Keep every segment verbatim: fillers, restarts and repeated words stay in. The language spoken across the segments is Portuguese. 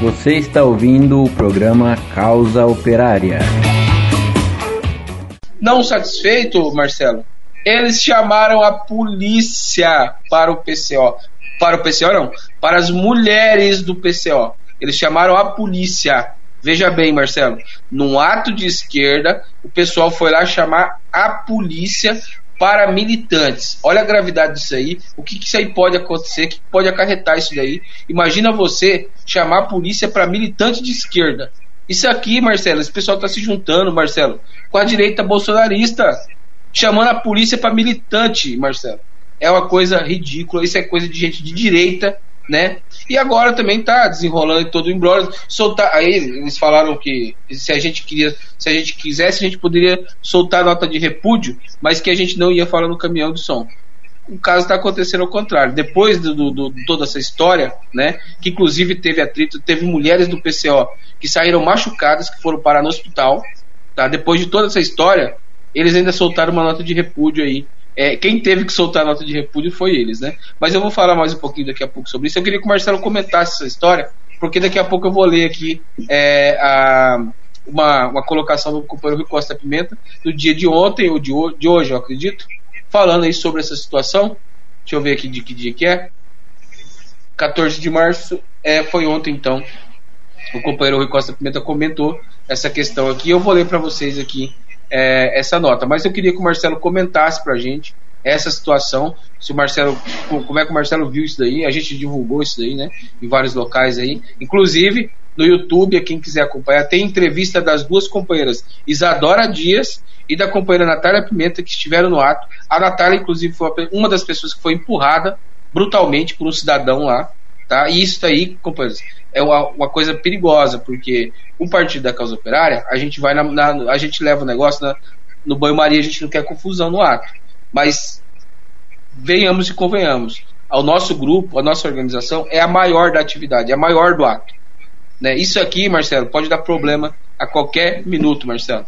Você está ouvindo o programa Causa Operária. Não satisfeito, Marcelo, eles chamaram a polícia para o P C O. Para o P C O não, para as mulheres do P C O. Eles chamaram a polícia. Veja bem, Marcelo, num ato de esquerda, o pessoal foi lá chamar a polícia para militantes. Olha a gravidade disso aí, o que, que isso aí pode acontecer, o que pode acarretar isso daí. Imagina você chamar a polícia para militante de esquerda. Isso aqui, Marcelo, esse pessoal está se juntando, Marcelo, com a direita bolsonarista, chamando a polícia para militante, Marcelo. É uma coisa ridícula, isso é coisa de gente de direita, né? E agora também tá desenrolando todo o embrólio. Soltar, aí eles falaram que se a gente queria, se a gente quisesse, a gente poderia soltar a nota de repúdio, mas que a gente não ia falar no caminhão de som. O caso está acontecendo ao contrário. Depois de do, do, toda essa história, né, que inclusive teve atrito, teve mulheres do P C O que saíram machucadas, que foram parar no hospital, tá? Depois de toda essa história, eles ainda soltaram uma nota de repúdio aí. É, quem teve que soltar a nota de repúdio foi eles, né? Mas eu vou falar mais um pouquinho daqui a pouco sobre isso. Eu queria que o Marcelo comentasse essa história, porque daqui a pouco eu vou ler aqui é, a, uma, uma colocação do companheiro Rui Costa Pimenta do dia de ontem, ou de, de hoje, eu acredito, falando aí sobre essa situação. Deixa eu ver aqui de que dia que é. quatorze de março, é, foi ontem então. O companheiro Rui Costa Pimenta comentou essa questão aqui. Eu vou ler para vocês aqui É, essa nota, mas eu queria que o Marcelo comentasse pra gente essa situação, se o Marcelo, como é que o Marcelo viu isso daí. A gente divulgou isso daí, né, em vários locais aí, inclusive no YouTube, quem quiser acompanhar, tem entrevista das duas companheiras, Isadora Dias e da companheira Natália Pimenta, que estiveram no ato. A Natália, inclusive, foi uma das pessoas que foi empurrada brutalmente por um cidadão lá, tá? E isso daí, companheiros, é uma, uma coisa perigosa, porque o Partido da Causa Operária, a gente vai na, na, a gente leva o negócio na, no banho-maria, a gente não quer confusão no ato, mas venhamos e convenhamos, o nosso grupo, a nossa organização é a maior da atividade, é a maior do ato, né? Isso aqui, Marcelo, pode dar problema a qualquer minuto, Marcelo.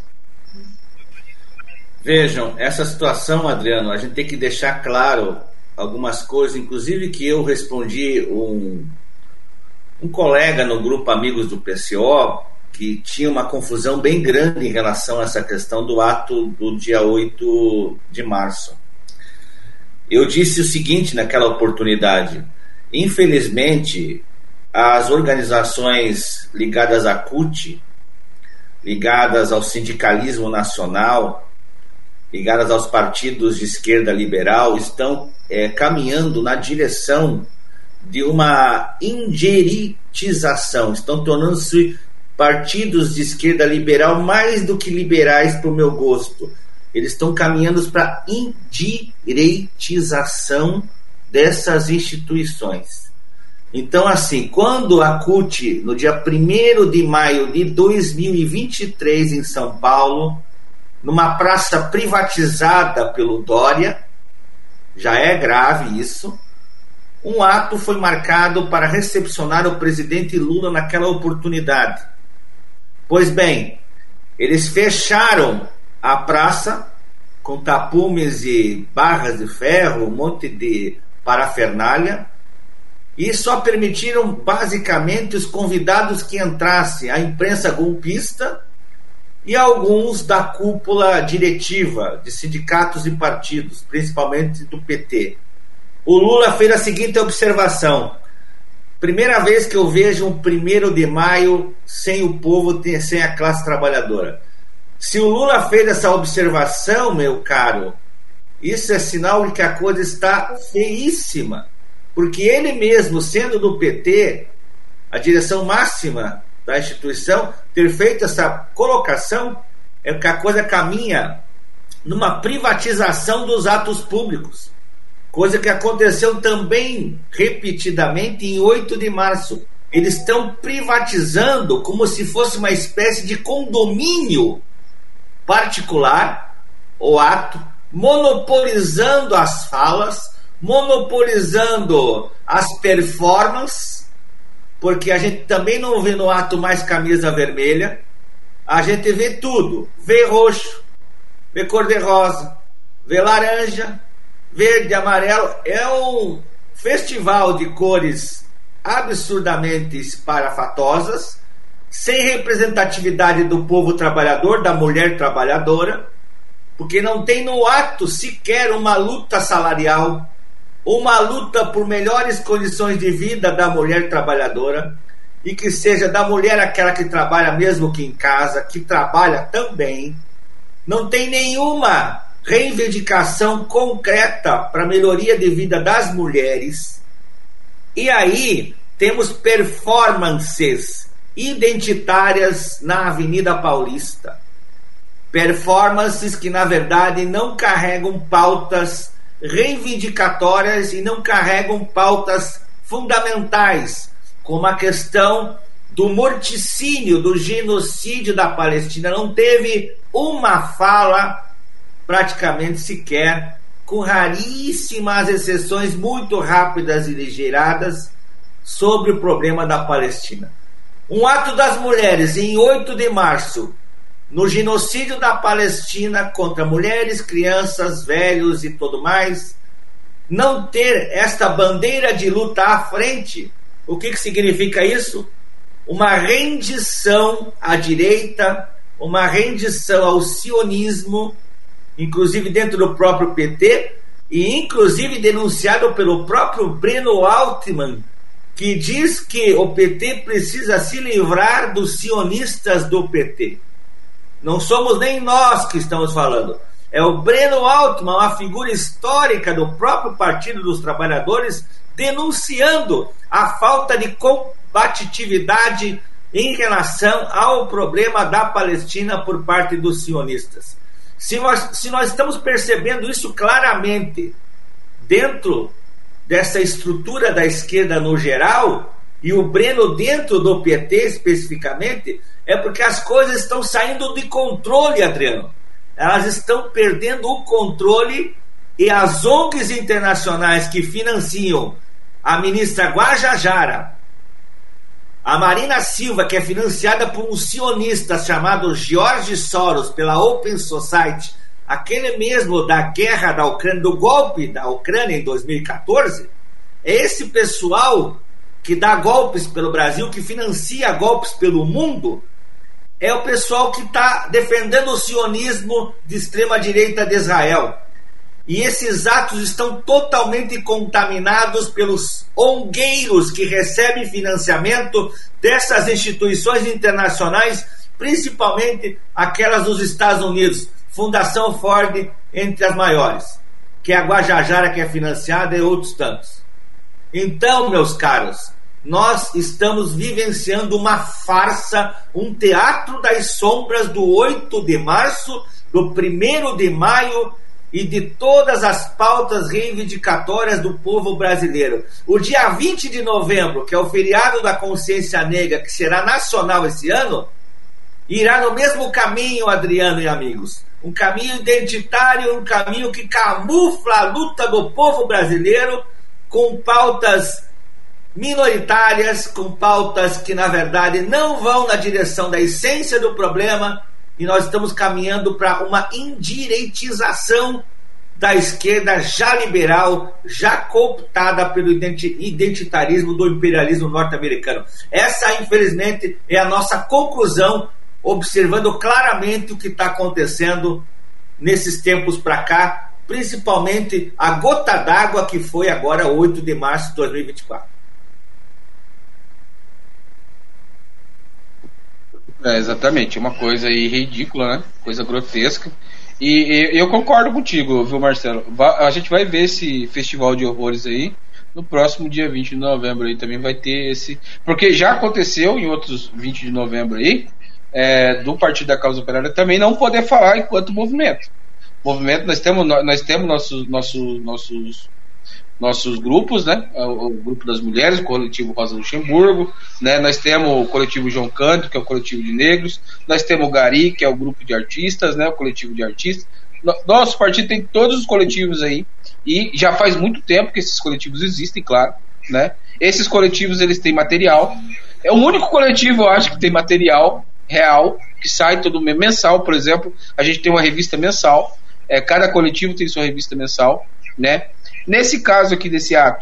Vejam, essa situação, Adriano, a gente tem que deixar claro algumas coisas, inclusive que eu respondi um um colega no grupo Amigos do P C O, que tinha uma confusão bem grande em relação a essa questão do ato do dia oito de março. Eu disse o seguinte naquela oportunidade: infelizmente, as organizações ligadas à C U T, ligadas ao sindicalismo nacional, ligadas aos partidos de esquerda liberal, estão é, caminhando na direção de uma ingeritização, estão tornando-se partidos de esquerda liberal mais do que liberais para o meu gosto. Eles estão caminhando para a indireitização dessas instituições. Então, assim, quando a C U T, no dia primeiro de maio de dois mil e vinte e três, em São Paulo, numa praça privatizada pelo Dória, já é grave isso, um ato foi marcado para recepcionar o presidente Lula naquela oportunidade. Pois bem, eles fecharam a praça com tapumes e barras de ferro, um monte de parafernália, e só permitiram basicamente os convidados que entrassem, a imprensa golpista e alguns da cúpula diretiva de sindicatos e partidos, principalmente do P T. O Lula fez a seguinte observação: primeira vez que eu vejo um primeiro de maio sem o povo, sem a classe trabalhadora. Se o Lula fez essa observação, meu caro, isso é sinal de que a coisa está feíssima, porque ele mesmo, sendo do P T, a direção máxima da instituição, ter feito essa colocação, é que a coisa caminha numa privatização dos atos públicos. Coisa que aconteceu também repetidamente em oito de março. Eles estão privatizando como se fosse uma espécie de condomínio particular, o ato, monopolizando as falas, monopolizando as performances, porque a gente também não vê no ato mais camisa vermelha, a gente vê tudo, vê roxo, vê cor-de-rosa, vê laranja, verde, amarelo. É um festival de cores absurdamente esparafatosas, sem representatividade do povo trabalhador, da mulher trabalhadora, porque não tem no ato sequer uma luta salarial, uma luta por melhores condições de vida da mulher trabalhadora, e que seja da mulher aquela que trabalha mesmo que em casa, que trabalha também. Não tem nenhuma reivindicação concreta para a melhoria de vida das mulheres. E aí temos performances identitárias na Avenida Paulista. Performances que, na verdade, não carregam pautas reivindicatórias e não carregam pautas fundamentais, como a questão do morticínio, do genocídio da Palestina. Não teve uma fala, praticamente sequer, com raríssimas exceções muito rápidas e ligeiradas, sobre o problema da Palestina. Um ato das mulheres em oito de março, no genocídio da Palestina contra mulheres, crianças, velhos e tudo mais, não ter esta bandeira de luta à frente, o que, que significa isso? Uma rendição à direita, uma rendição ao sionismo, inclusive dentro do próprio P T, e inclusive denunciado pelo próprio Breno Altman, que diz que o P T precisa se livrar dos sionistas do P T. Não somos nem nós que estamos falando. É o Breno Altman, uma figura histórica do próprio Partido dos Trabalhadores, denunciando a falta de combatividade em relação ao problema da Palestina por parte dos sionistas. Se nós, se nós estamos percebendo isso claramente dentro dessa estrutura da esquerda no geral, e o Breno dentro do P T especificamente, é porque as coisas estão saindo de controle, Adriano. Elas estão perdendo o controle, e as O N Gs internacionais que financiam a ministra Guajajara, a Marina Silva, que é financiada por um sionista chamado George Soros, pela Open Society, aquele mesmo da guerra da Ucrânia, do golpe da Ucrânia em dois mil e catorze, é esse pessoal que dá golpes pelo Brasil, que financia golpes pelo mundo, é o pessoal que está defendendo o sionismo de extrema-direita de Israel. E esses atos estão totalmente contaminados pelos ongueiros que recebem financiamento dessas instituições internacionais, principalmente aquelas dos Estados Unidos, Fundação Ford, entre as maiores, que é a Guajajara, que é financiada, e outros tantos. Então, meus caros, nós estamos vivenciando uma farsa, um teatro das sombras do oito de março, do primeiro de maio e de todas as pautas reivindicatórias do povo brasileiro. O dia vinte de novembro, que é o feriado da consciência negra, que será nacional esse ano, irá no mesmo caminho, Adriano e amigos. Um caminho identitário, um caminho que camufla a luta do povo brasileiro com pautas minoritárias, com pautas que na verdade não vão na direção da essência do problema, e nós estamos caminhando para uma indireitização da esquerda já liberal, já cooptada pelo identitarismo do imperialismo norte-americano. Essa, infelizmente, é a nossa conclusão, observando claramente o que está acontecendo nesses tempos para cá, principalmente a gota d'água que foi agora oito de março de dois mil e vinte e quatro. É, exatamente, uma coisa aí ridícula, né? Coisa grotesca. E, e eu concordo contigo, viu, Marcelo? A gente vai ver esse festival de horrores aí no próximo dia vinte de novembro aí também vai ter esse. Porque já aconteceu em outros vinte de novembro aí, é, do Partido da Causa Operária também não poder falar enquanto movimento. Movimento, nós temos, nós temos nossos, nossos, nossos, nossos grupos, né? O, o grupo das mulheres, o coletivo Rosa Luxemburgo, né? Nós temos o coletivo João Canto, que é o coletivo de negros, nós temos o Gari, que é o grupo de artistas, né? O coletivo de artistas. Nosso partido tem todos os coletivos aí, e já faz muito tempo que esses coletivos existem, claro, né? Esses coletivos, eles têm material. É o único coletivo, eu acho, que tem material real, que sai todo mês, mensal, por exemplo. A gente tem uma revista mensal, é, cada coletivo tem sua revista mensal, né? Nesse caso aqui desse ato,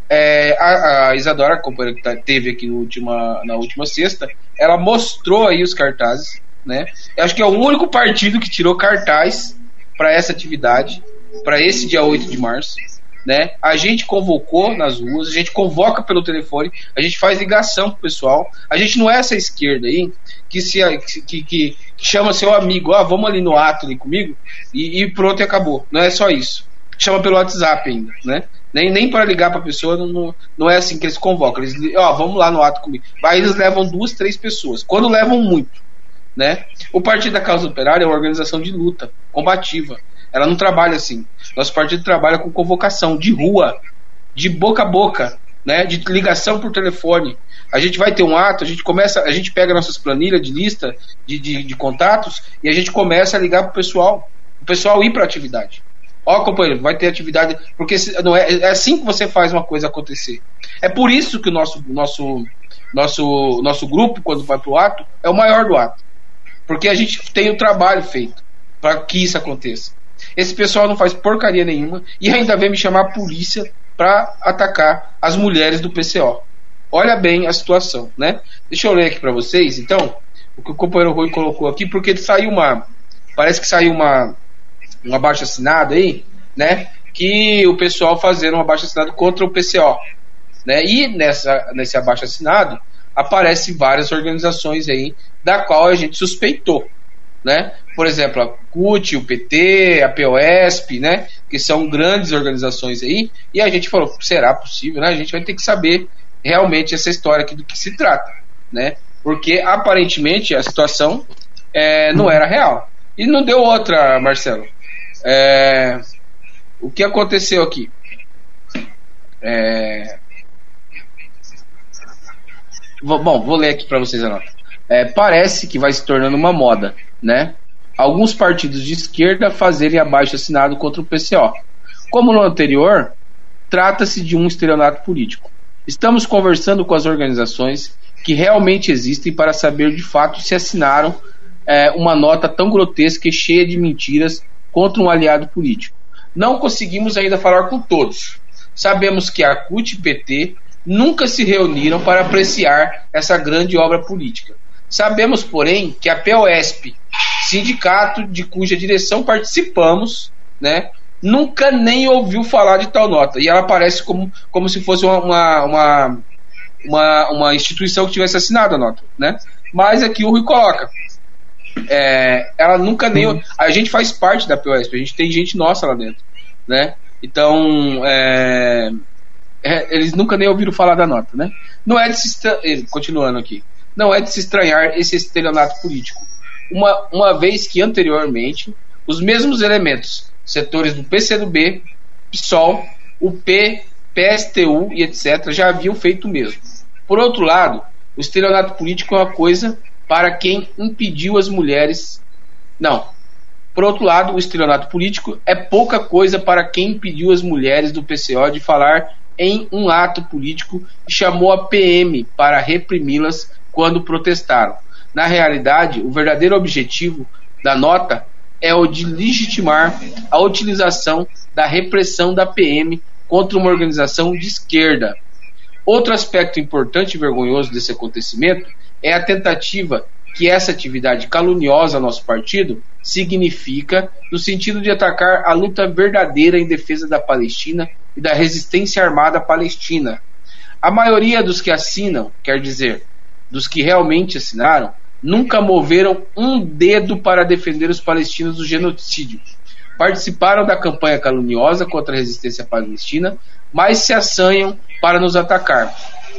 é, a, a Isadora, a companheira que teve aqui no última, na última sexta, ela mostrou aí os cartazes, né? Eu acho que é o único partido que tirou cartaz para essa atividade, para esse dia oito de março, né? A gente convocou nas ruas, a gente convoca pelo telefone, a gente faz ligação pro pessoal. A gente não é essa esquerda aí que, se, que, que, que chama seu amigo, ah, vamos ali no ato ali comigo, e, e pronto, e acabou. Não é só isso. Chama pelo WhatsApp ainda, né? Nem, nem para ligar para a pessoa, não, não é assim que eles convocam. Eles, ó, vamos lá no ato comigo. Aí eles levam duas, três pessoas. Quando levam muito, né? O Partido da Causa Operária é uma organização de luta, combativa. Ela não trabalha assim. Nosso partido trabalha com convocação de rua, de boca a boca, né? De ligação por telefone. A gente vai ter um ato, a gente começa, a gente pega nossas planilhas de lista de, de, de contatos e a gente começa a ligar pro pessoal, o pessoal ir para a atividade. Ó, companheiro, vai ter atividade, porque não é, é assim que você faz uma coisa acontecer. É por isso que o nosso, nosso, nosso, nosso grupo, quando vai pro ato, é o maior do ato. Porque a gente tem o trabalho feito para que isso aconteça. Esse pessoal não faz porcaria nenhuma e ainda vem me chamar a polícia para atacar as mulheres do P C O. Olha bem a situação, né? Deixa eu ler aqui para vocês, então, o que o companheiro Rui colocou aqui, porque saiu uma, parece que saiu uma um abaixo-assinado aí, né, que o pessoal fazendo um abaixo-assinado contra o P C O, né, e nessa, nesse abaixo-assinado aparecem várias organizações aí, da qual a gente suspeitou, né, por exemplo, a C U T, o P T, a P O E S P, né, que são grandes organizações aí, e a gente falou, será possível, né, a gente vai ter que saber realmente essa história aqui do que se trata, né, porque aparentemente a situação é, não era real, e não deu outra, Marcelo. É, o que aconteceu aqui? É, vou, bom, vou ler aqui para vocês a nota. É, parece que vai se tornando uma moda, né? Alguns partidos de esquerda fazerem abaixo-assinado contra o P C O. Como no anterior, trata-se de um estelionato político. Estamos conversando com as organizações que realmente existem para saber de fato se assinaram é, uma nota tão grotesca e cheia de mentiras contra um aliado político. Não conseguimos ainda falar com todos. Sabemos que a C U T e P T nunca se reuniram para apreciar essa grande obra política. Sabemos, porém, que a P O E S P, sindicato de cuja direção participamos, né, nunca nem ouviu falar de tal nota. E ela parece como, como se fosse uma, uma, uma, uma instituição que tivesse assinado a nota, né? Mas aqui o Rui coloca. É, ela nunca nem. A gente faz parte da P O E S P, a gente tem gente nossa lá dentro, né? Então, é, é, eles nunca nem ouviram falar da nota, né? Não é de se estra... Continuando aqui, não é de se estranhar esse estelionato político, uma, uma vez que anteriormente os mesmos elementos, setores do P C do B, PSOL, o P, P S T U e etcétera, já haviam feito o mesmo. Por outro lado, o estelionato político é uma coisa para quem impediu as mulheres. Não. Por outro lado, o estelionato político é pouca coisa para quem impediu as mulheres do P C O de falar em um ato político e chamou a P M para reprimi-las quando protestaram. Na realidade, o verdadeiro objetivo da nota é o de legitimar a utilização da repressão da P M contra uma organização de esquerda. Outro aspecto importante e vergonhoso desse acontecimento é a tentativa que essa atividade caluniosa ao nosso partido significa no sentido de atacar a luta verdadeira em defesa da Palestina e da resistência armada palestina. A maioria dos que assinam, quer dizer, dos que realmente assinaram, nunca moveram um dedo para defender os palestinos do genocídio. Participaram da campanha caluniosa contra a resistência palestina, mas se assanham para nos atacar.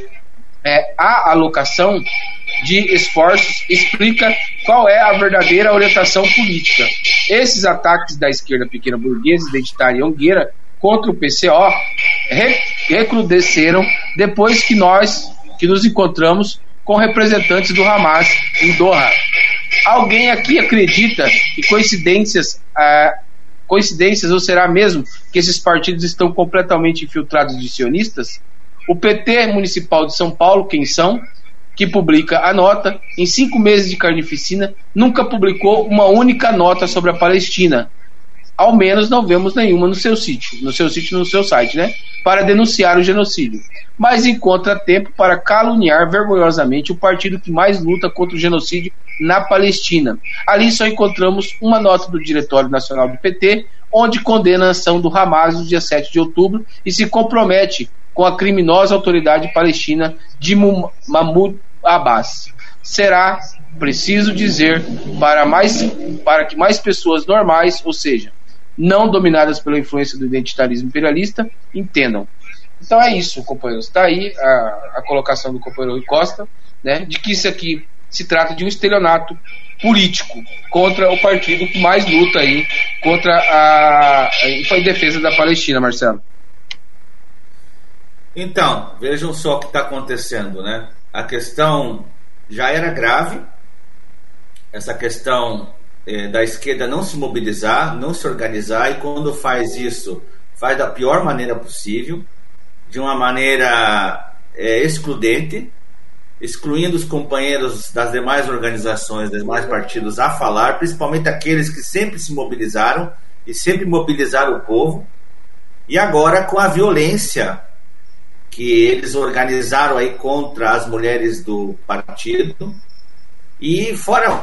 É, a alocação de esforços explica qual é a verdadeira orientação política. Esses ataques da esquerda pequena burguesa, identitária e ongueira contra o P C O re- recrudesceram depois que nós que nos encontramos com representantes do Hamas em Doha. Alguém aqui acredita que coincidências, ah, coincidências ou será mesmo que esses partidos estão completamente infiltrados de sionistas? O P T Municipal de São Paulo, quem são, que publica a nota, em cinco meses de carnificina, nunca publicou uma única nota sobre a Palestina. ao menos não vemos nenhuma no seu sítio, no seu sítio, no seu site, né? Para denunciar o genocídio. Mas encontra tempo para caluniar vergonhosamente o partido que mais luta contra o genocídio na Palestina. Ali só encontramos uma nota do Diretório Nacional do P T, onde condena a ação do Hamas no dia sete de outubro e se compromete com a criminosa autoridade palestina de Mahmoud Abbas. Será preciso dizer para, mais, para que mais pessoas normais, ou seja, não dominadas pela influência do identitarismo imperialista, entendam. Então é isso, companheiros. Está aí a, a colocação do companheiro Rui Costa, né, de que isso aqui se trata de um estelionato político contra o partido que mais luta aí contra a, a em defesa da Palestina, Marcelo. Então, vejam só o que está acontecendo, né? A questão já era grave, essa questão eh, da esquerda não se mobilizar, não se organizar, e quando faz isso, faz da pior maneira possível, de uma maneira eh, excludente, excluindo os companheiros das demais organizações, dos demais partidos a falar, principalmente aqueles que sempre se mobilizaram e sempre mobilizaram o povo, e agora com a violência que eles organizaram aí contra as mulheres do partido, e fora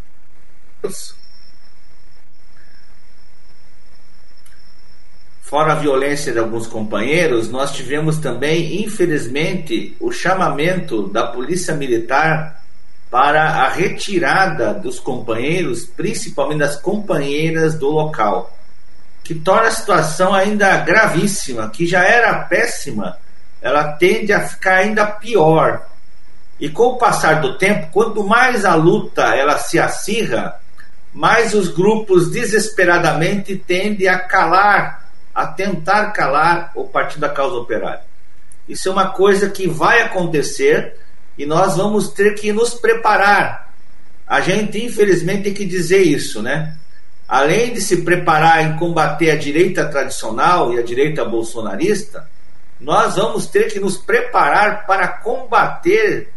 fora a violência de alguns companheiros, nós tivemos também, infelizmente, o chamamento da Polícia Militar para a retirada dos companheiros, principalmente das companheiras do local, que torna a situação ainda gravíssima, que já era péssima, ela tende a ficar ainda pior. E com o passar do tempo, quanto mais a luta ela se acirra, mais os grupos desesperadamente tendem a calar, a tentar calar o Partido da Causa Operária. Isso é uma coisa que vai acontecer e nós vamos ter que nos preparar. A gente, infelizmente, tem que dizer isso, né? Além de se preparar em combater a direita tradicional e a direita bolsonarista, nós vamos ter que nos preparar para combater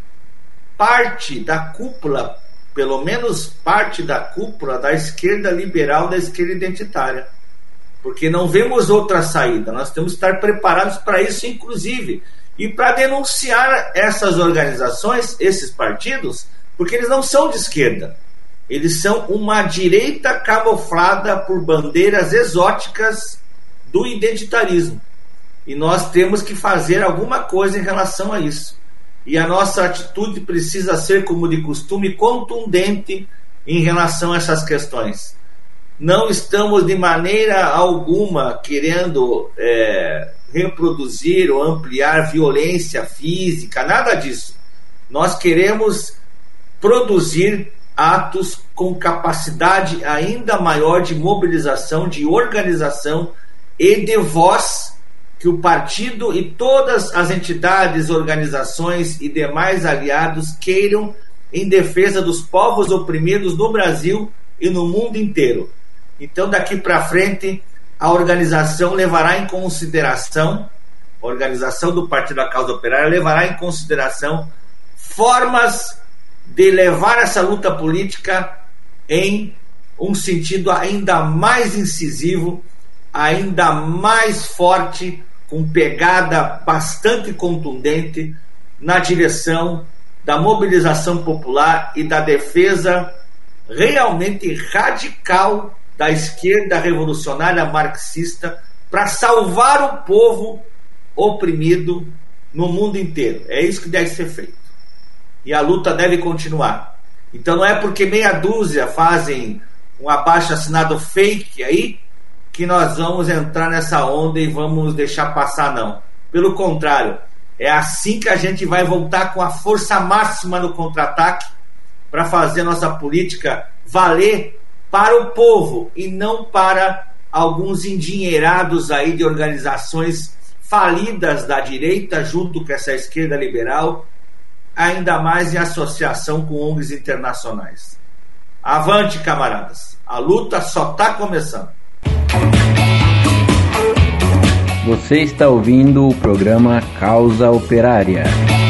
parte da cúpula, pelo menos parte da cúpula da esquerda liberal, da esquerda identitária. Porque não vemos outra saída. Nós temos que estar preparados para isso, inclusive, e para denunciar essas organizações, esses partidos, porque eles não são de esquerda. Eles são uma direita camuflada por bandeiras exóticas do identitarismo. E nós temos que fazer alguma coisa em relação a isso. E a nossa atitude precisa ser, como de costume, contundente em relação a essas questões. Não estamos de maneira alguma querendo é, reproduzir ou ampliar violência física, nada disso. Nós queremos produzir atos com capacidade ainda maior de mobilização, de organização e de voz, que o partido e todas as entidades, organizações e demais aliados queiram em defesa dos povos oprimidos no Brasil e no mundo inteiro. Então, daqui para frente, a organização levará em consideração, a organização do Partido da Causa Operária levará em consideração formas de levar essa luta política em um sentido ainda mais incisivo, ainda mais forte, com pegada bastante contundente na direção da mobilização popular e da defesa realmente radical da esquerda revolucionária marxista para salvar o povo oprimido no mundo inteiro. É isso que deve ser feito. E a luta deve continuar. Então não é porque meia dúzia fazem um abaixo-assinado fake aí que nós vamos entrar nessa onda e vamos deixar passar, não. Pelo contrário, é assim que a gente vai voltar com a força máxima no contra-ataque para fazer nossa política valer para o povo e não para alguns endinheirados aí de organizações falidas da direita junto com essa esquerda liberal, ainda mais em associação com O N Gs internacionais. Avante, camaradas! A luta só está começando. Você está ouvindo o programa Causa Operária.